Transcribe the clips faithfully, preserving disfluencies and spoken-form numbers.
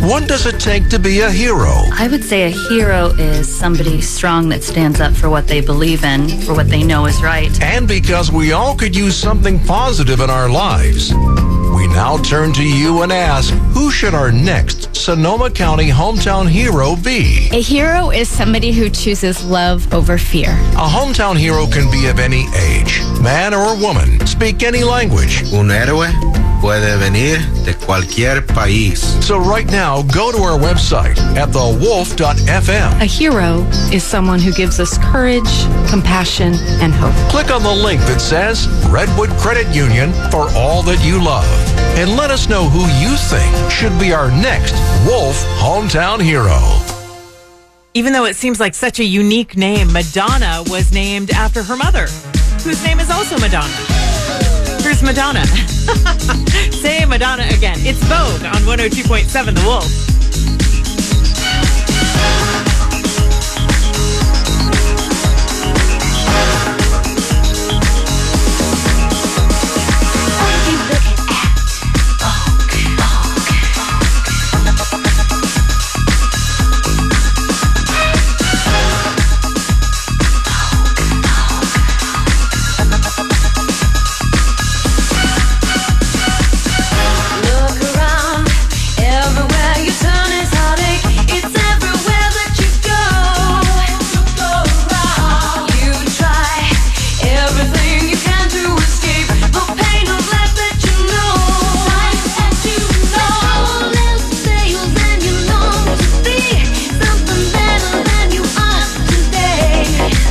What does it take to be a hero? I would say a hero is somebody strong that stands up for what they believe in, for what they know is right. And because we all could use something positive in our lives, we now turn to you and ask, who should our next Sonoma County hometown hero be? A hero is somebody who chooses love over fear. A hometown hero can be of any age, man or woman, speak any language. Un héroe puede venir de cualquier país. So right now, go to our website at the wolf dot f m. A hero is someone who gives us courage, compassion, and hope. Click on the link that says Redwood Credit Union for all that you love. And let us know who you think should be our next Wolf hometown hero. Even though it seems like such a unique name, Madonna was named after her mother, whose name is also Madonna. Here's Madonna. Say Madonna again. It's Vogue on one oh two point seven The Wolf. Look around, everywhere you turn is heartache. It's everywhere that you go. Go around. You try everything you can to escape the pain of life that you know. That you know. All else fails and you long to be something better than you are today.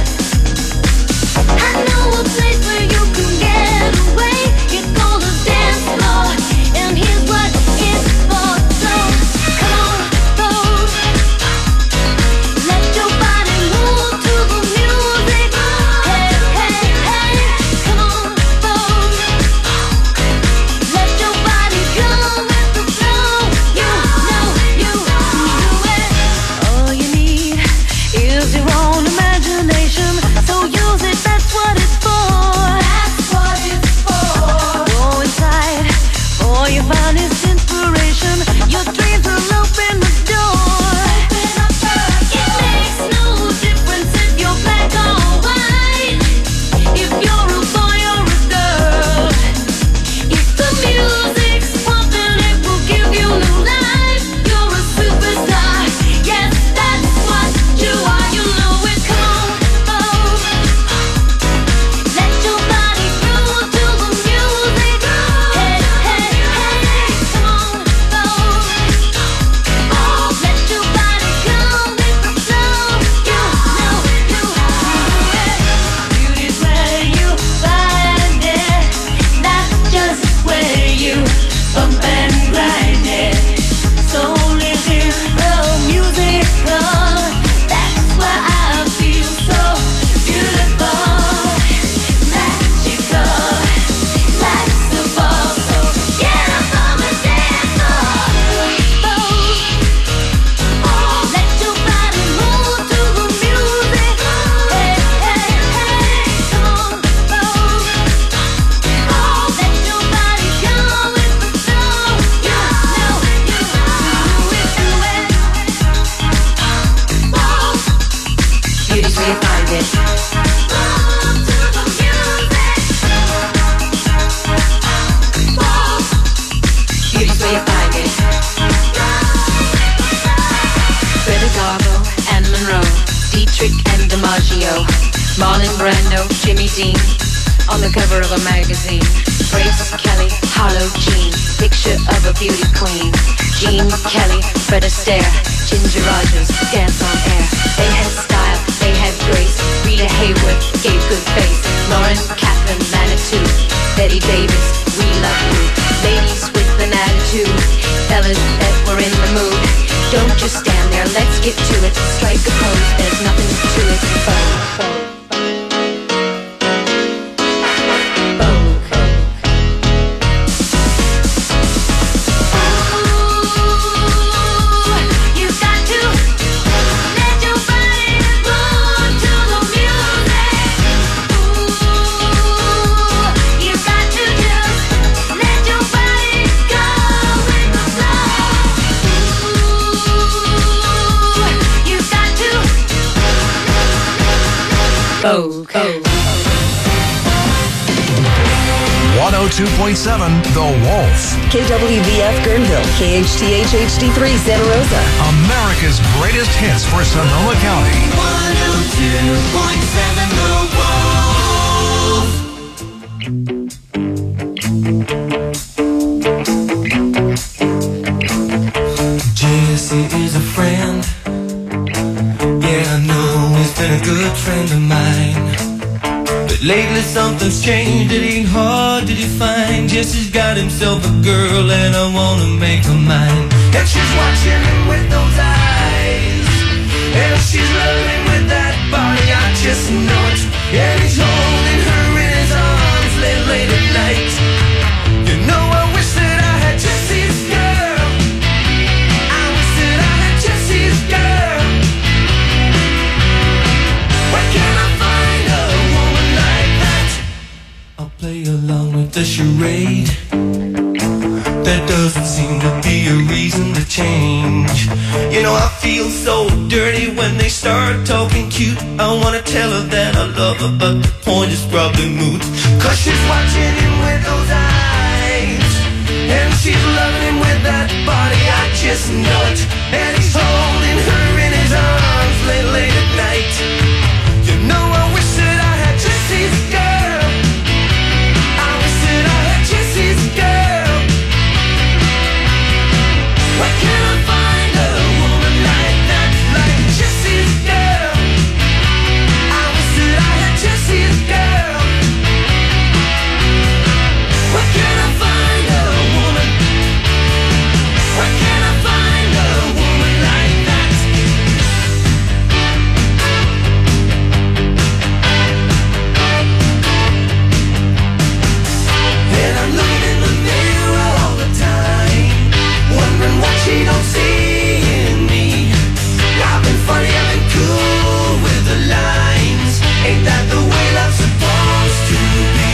I know a place where you can get away. It's called a dance floor, and here's what it's for. So come on, folks, let your body move to the music. Hey, hey, hey, come on, folks, let your body go with the flow. You know you do it. All you need is your own imagination, so use it. That's what it's for. That's what it's for. Go inside, for your finest inspiration. Your dreams will open the door. It makes no difference if you're black or white, if you're a boy or a girl. If the music's pumping, it will give you new life. You're a superstar. Yes, that's what you are. You know it. Come on, folks, let your body groove to the music. Hey, hey, hey, come on, folks, let your body go with the flow. You know you do it. Beauty's where you find it, not just where you bump and grind it. Soul is in the music. That's why I feel so beautiful, magical, life's a ball. So get up on the dance floor, let your body move to the music. Hey, hey, hey, come on, folks, let your body go with the flow. You know you do it, do it. Beauty's where you find it. Move to the music. Beauty's where you find it. Greta Garbo and Monroe, Dietrich and DiMaggio, Marlon Brando, Jimmy Dean, on the cover of a magazine. Grace Kelly, Harlow Jean, picture of a beauty queen. Jean Kelly, Fred Astaire, Ginger Rogers, dance on air. They had style, they had grace. Rita Hayworth gave good face. Lauren Catherine Manitou, Betty Davis, we love you. Ladies with an attitude, fellas that were in the mood. Don't just stand there, let's get to it. Strike a pose, there's nothing to it. Vogue. You got to let your body move to the music. Ooh, you got to just let your body go with the flow. Ooh, Vogue. one oh two point seven The Wolf. K W V F Guerneville, K H T H H D three Santa Rosa. America's greatest hits for Sonoma County. one oh two point seven The Wolf. Jesse is a friend. Yeah, I know he's been a good friend of mine. But lately something's changed, it ain't hard to define. Jesse's got himself a girl and I wanna make her mine. And she's watching him with those eyes, and she's loving with that body, I just know it. And he's holding her in his arms late, late at night. You know I wish that I had Jesse's girl. I wish that I had Jesse's girl. Where can I find a woman like that? I'll play along with the charade. There doesn't seem to be a reason to change. You know I feel so dirty when they start talking cute. I wanna tell her that I love her, but the point is probably moot. Cause she's watching him with those eyes, and she's loving him with that body, I just know it. And he's holding her in his arms late, late at night. You know I wish that I had Jesse's girl. I wish that I had Jesse's girl. Where can I find a woman like that, like Jesse's girl? I wish that I had Jesse's girl. Where can I find a woman? Where can I find a woman like that? And I'm looking in the mirror all the time, wondering what she don't see in me. I've been funny, I've been cool with the lines. Ain't that the way love's supposed to be?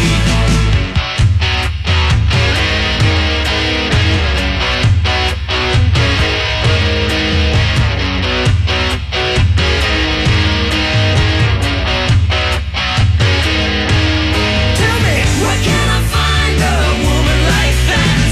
Tell me, where can I find a woman like that?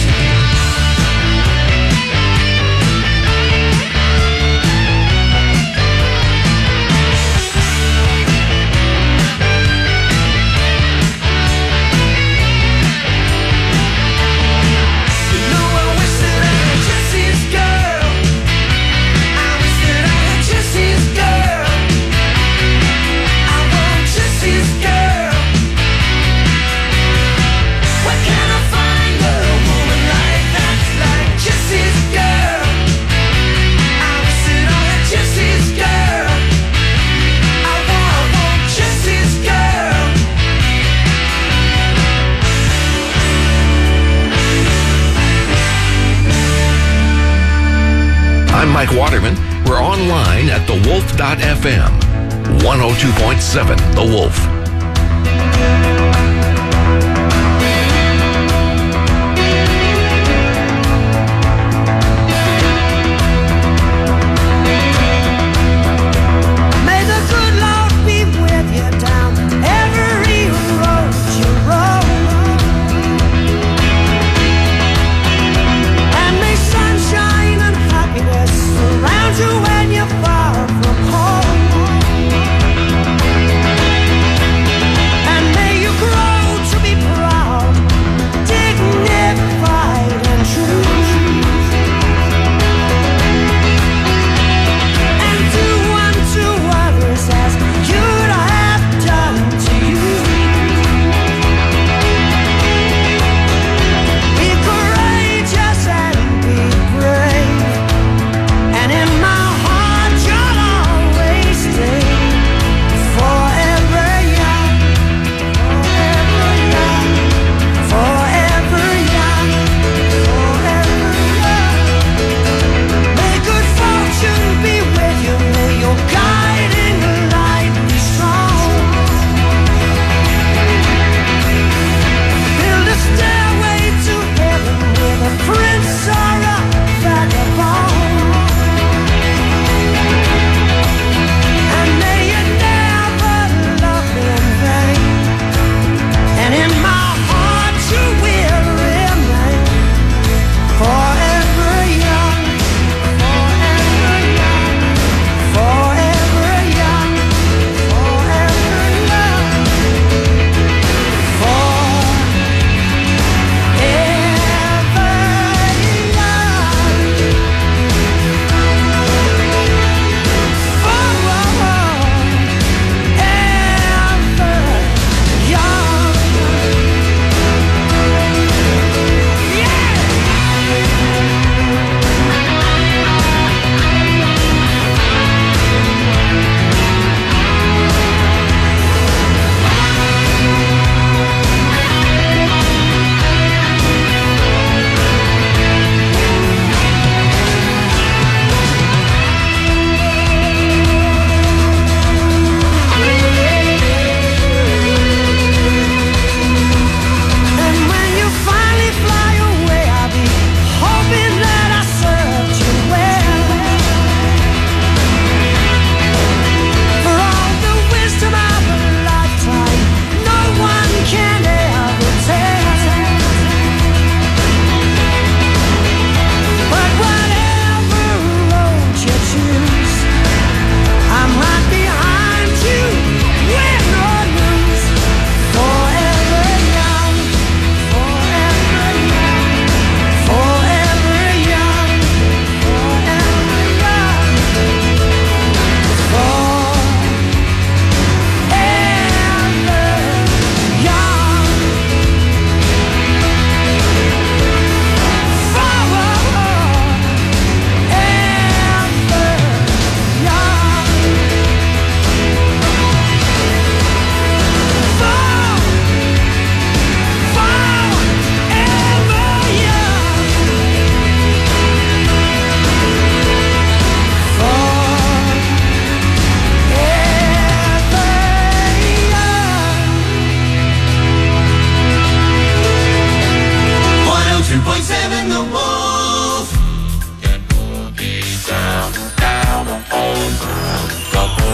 You know I wish that I had Jesse's girl. I wish that I had Jesse's girl. I want Jesse's girl. Where can I find a woman like that, like Jesse's girl? I wish that I had Jesse's girl. I want, I want Jesse's girl. I'm Mike Waterman. We're online at the wolf dot f m. one oh two point seven The Wolf. May the good Lord be with you down every road you roll. And may sunshine and happiness surround you when you're far from home.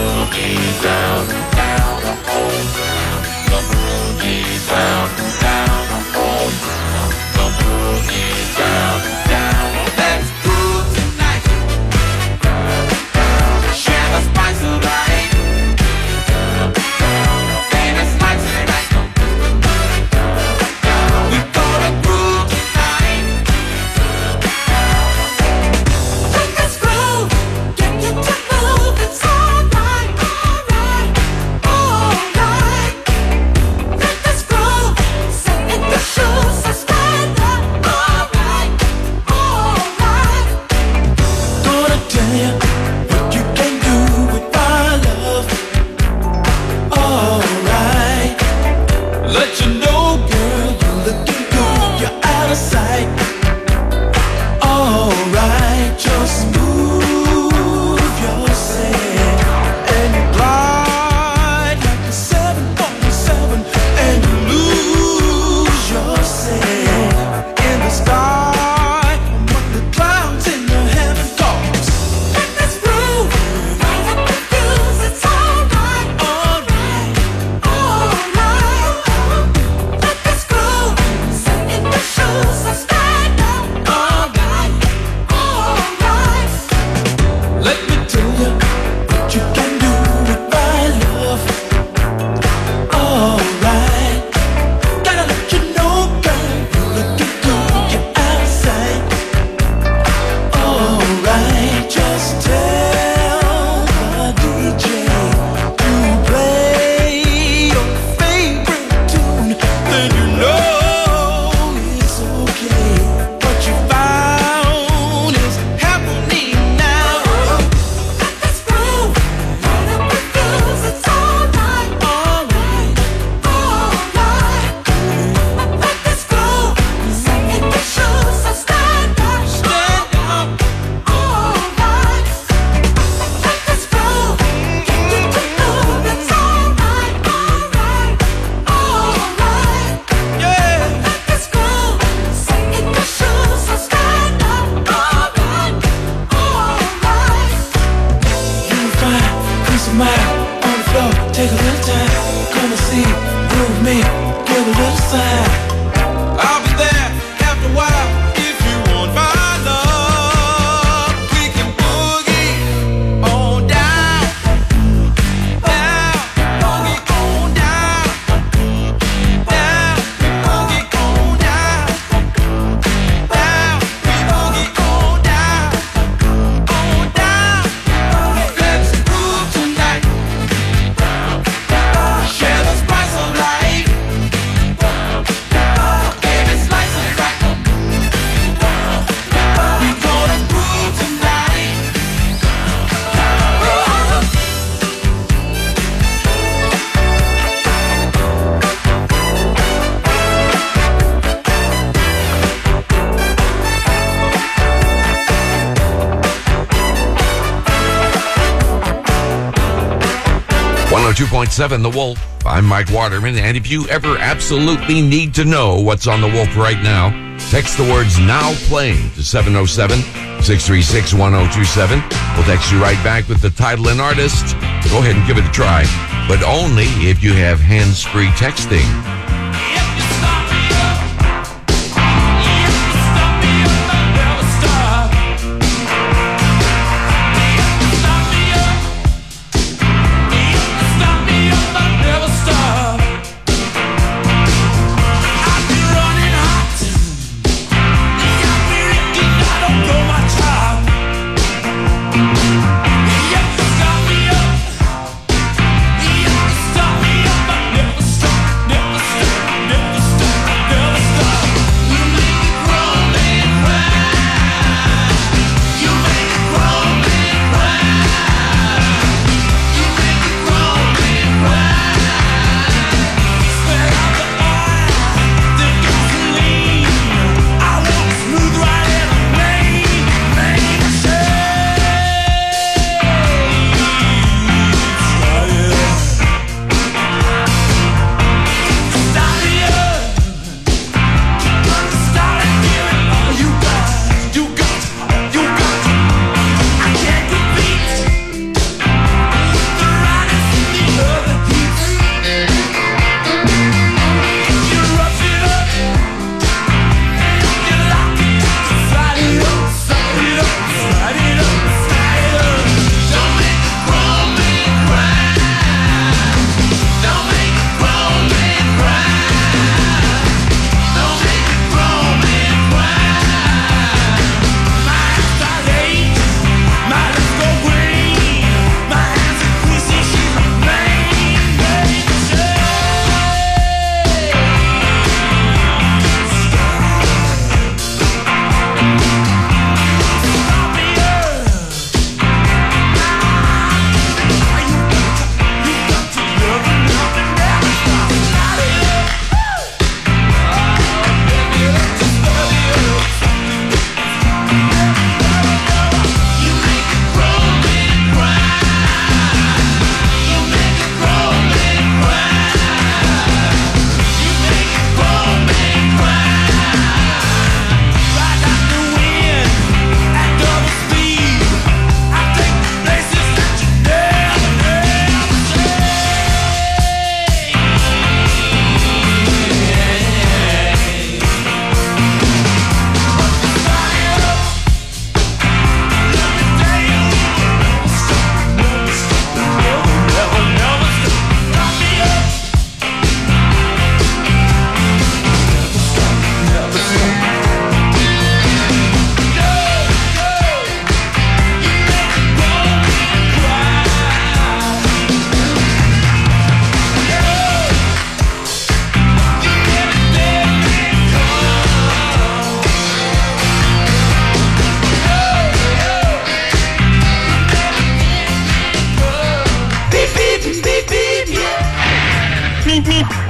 boogie down, down the whole ground. The boogie down, down the whole ground. The boogie down, down. Let's groove tonight. Share the spice of life. Famous lights tonight. We gonna groove tonight. Let's groove. Get you to move. It's alright, alright, alright. Let's groove. Sing in the shoes, so stand up. Alright, alright. Gonna tell you what you can do with my love. Alright. Let you know, girl, you're looking good. You're out of sight. Alright, just move yourself and you glide like a seven forty-seven and you lose yourself in the sky among the clouds in the heaven tops. Let's groove, light up the fuse. It's alright, alright, alright. Let's groove, sing in the shoes, so stand up. Alright, alright. Let me tell you what you can do with my love. Alright. Gotta let you know, girl, you're looking good. You're out of sight. Alright. Just tell the D J to play your favorite tune. Then you know it's okay. What you found is happening now. Let's groove, light up the fuse. It's alright, alright, alright. Let's groove, sing in the shoes, so stand up, stand up. Alright. Let's groove, get you to move. It's alright, alright, alright. Yeah. Let's groove, sing in the shoes, so stand up. Alright, alright. You find peace of mind on the floor. Take a little time, come and see, groove me, give a little sign. I'll be there after a while if you want my love. We can boogie on down, down, boogie on down, down, boogie on down, down, boogie on down, on down. Let's groove tonight. Share the spice of life. Baby, slice and crack. We gonna groove tonight. one oh two point seven The Wolf. I'm Mike Waterman, and if you ever absolutely need to know what's on The Wolf right now, text the words "now playing" to seven oh seven, six three six, one oh two seven. We'll text you right back with the title and artist. Go ahead and give it a try, but only if you have hands-free texting. If you stop me up, if you stop me up, I'll never stop. If you stop me up, if you stop me up, I'll never stop. I've been running hot, I've been leaking, I don't know my job. If you stop me up, if you stop me up, I'll never stop, never stop.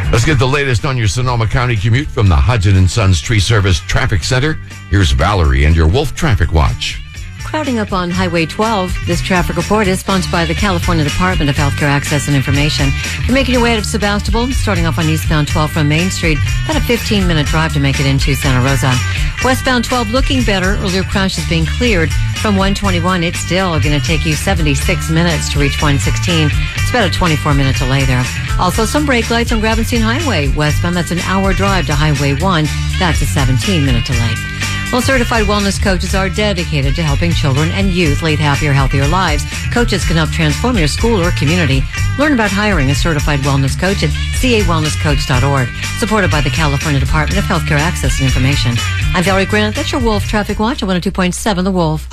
Let's get the latest on your Sonoma County commute from the Hudson and Sons Tree Service Traffic Center. Here's Valerie and your Wolf Traffic Watch. Crowding up on Highway twelve. This traffic report is sponsored by the California Department of Healthcare Access and Information. You're making your way out of Sebastopol, starting off on eastbound twelve from Main Street. About a fifteen-minute drive to make it into Santa Rosa. Westbound twelve looking better. Earlier crash is being cleared from one twenty-one. It's still going to take you seventy-six minutes to reach one sixteen. It's about a twenty-four minute delay there. Also, some brake lights on Gravenstein Highway. Westbound, that's an hour drive to Highway one. That's a seventeen minute delay. Well, certified wellness coaches are dedicated to helping children and youth lead happier, healthier lives. Coaches can help transform your school or community. Learn about hiring a certified wellness coach at c a wellness coach dot org. Supported by the California Department of Healthcare Access and Information. I'm Valerie Grant. That's your Wolf Traffic Watch at one oh two point seven The Wolf.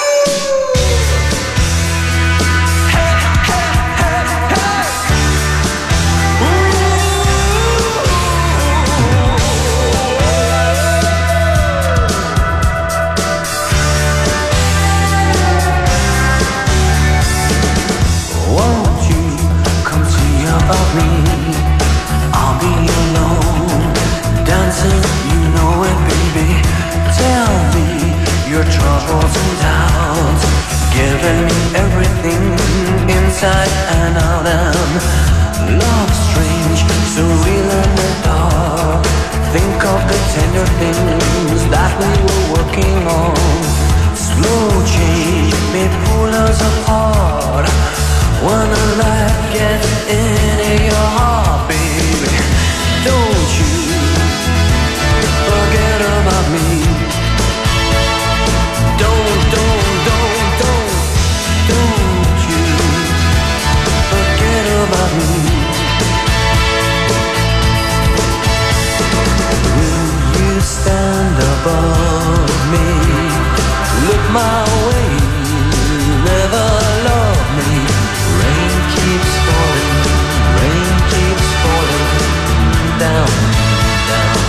Inside and out and love strange, surreal and the dark. Think of the tender things that we were working on. Slow change may pull us apart. When the light gets into your heart, baby, don't you forget about me. Don't, don't, don't, don't, don't about me. Will you stand above me? Look my way, never love me. Rain keeps falling, rain keeps falling down, down,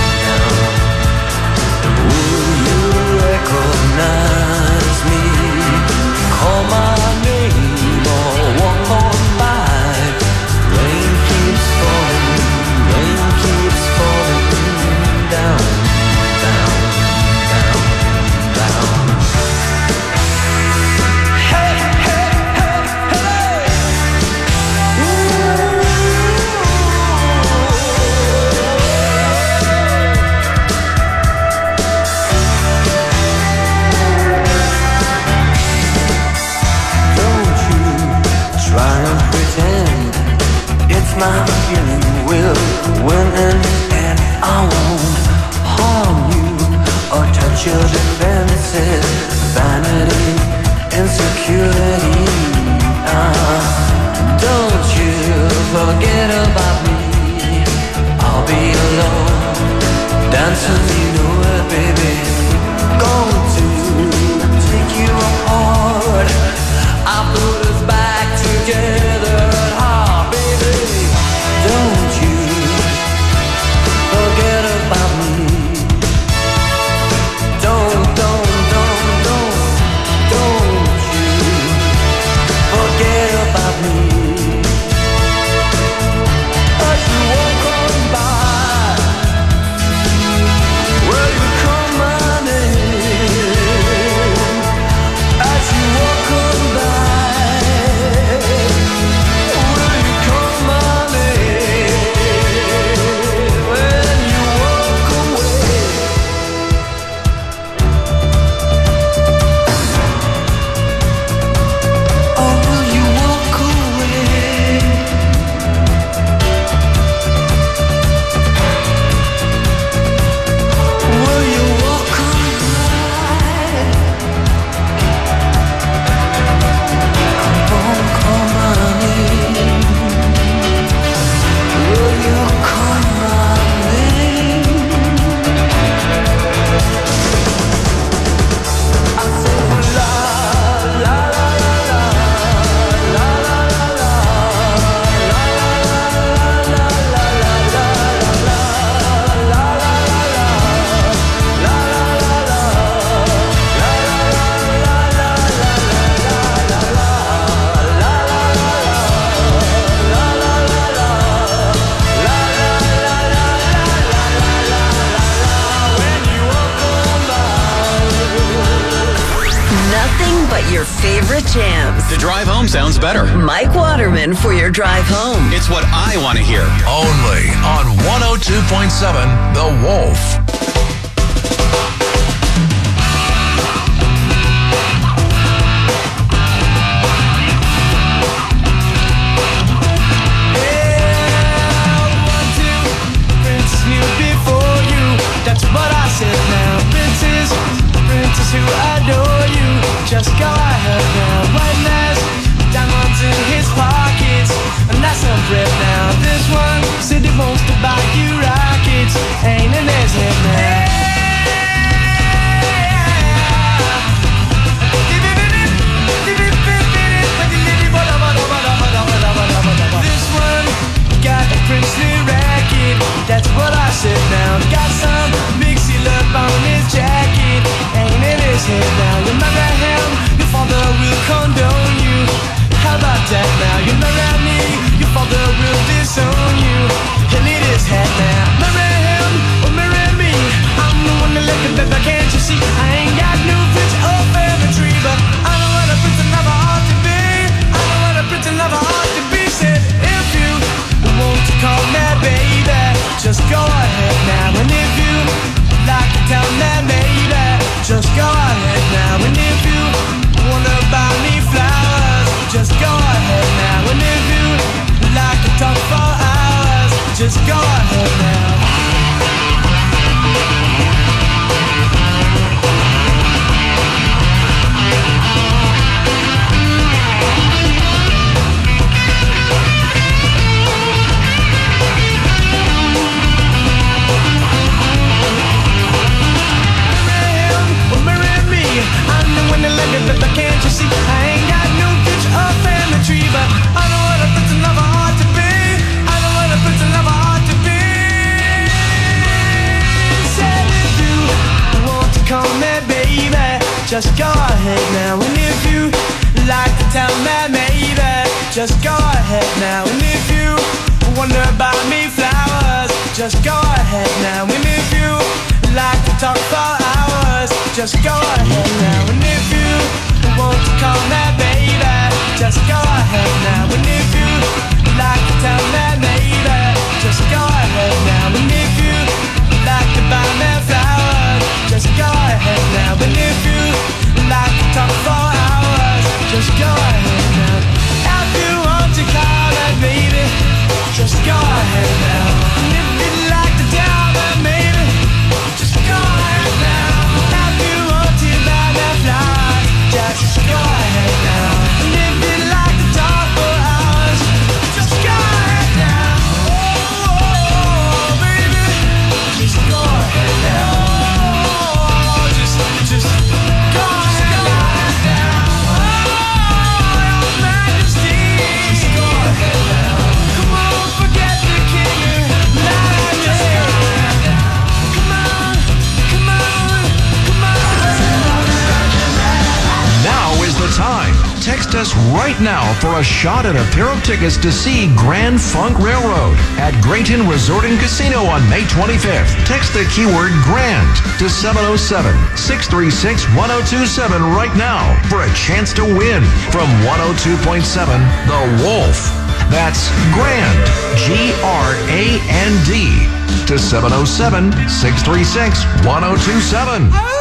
down. Will you recognize me? Call my name or walk on. My feeling will win in the end. I won't harm you or touch your defenses. Vanity, insecurity. Uh, don't you forget about me. I'll be alone, dancing, you know it, baby. Going to take you apart. I put us back together. Don't you forget about me. Don't, don't, don't, don't, don't you forget about me. As you walk on by, will you come my name? favorite jams. The drive home sounds better. Mike Waterman for your drive home. It's what I want to hear. Only on one oh two point seven The Wolf. That's what I said now. Princess, princess who adore you. Just go ahead now. White mask, diamonds in his pockets, and that's some bread now. This one said he wants to buy you rockets. Ain't in his head now. This one got a princely racket. That's what I said now. Got some big seal up on his jacket. Ain't in his head now. You marry him, your father will condone you. How about that now? You marry me, your father will disown you. He'll eat his head now. Marry him or marry me. I'm the one that left the baby, can't you see? I ain't got no rich or family tree, but I know what a prince never ought to be. I know what a prince never ought to be. Said if you want to call me baby, just go ahead now. And if you like to tell me maybe, just go ahead now. And if you wanna buy me flowers, just go ahead now. And if you like to talk for hours, just go ahead now. Can't you see? I ain't got no bitch or family tree, but I know what a prince never ought to be. I know what a prince never ought to be. Said if you want to call me baby, just go ahead now. And if you like to tell me maybe, just go ahead now. And if you wonder about me flowers, just go ahead now. And if you like to talk for hours, just go ahead now. And if you want to call me baby, just go ahead now. And if you like to tell me maybe, just go ahead now. And if you like to buy me flowers, just go ahead now. And if you like to talk for hours, just go ahead now. If you want to call me baby, just go ahead now. And if you like to tell me maybe, just go ahead now. If you want to buy me flowers, just go ahead now. And if you like to talk for hours, just go ahead now. Oh, oh, baby, just go ahead now. Oh, just, just go ahead now. Oh, your majesty, just go ahead now. Come on, forget the king. Now just go ahead now. Come on, come on, come on. Now is the time. Text us right now for a shot at a pair of tickets to see Grand Funk Railroad at Grayton Resort and Casino on May twenty-fifth. Text the keyword GRAND to seven oh seven, six three six, one oh two seven right now for a chance to win from one oh two point seven The Wolf. That's GRAND, G R A N D, to seven oh seven, six three six, one oh two seven.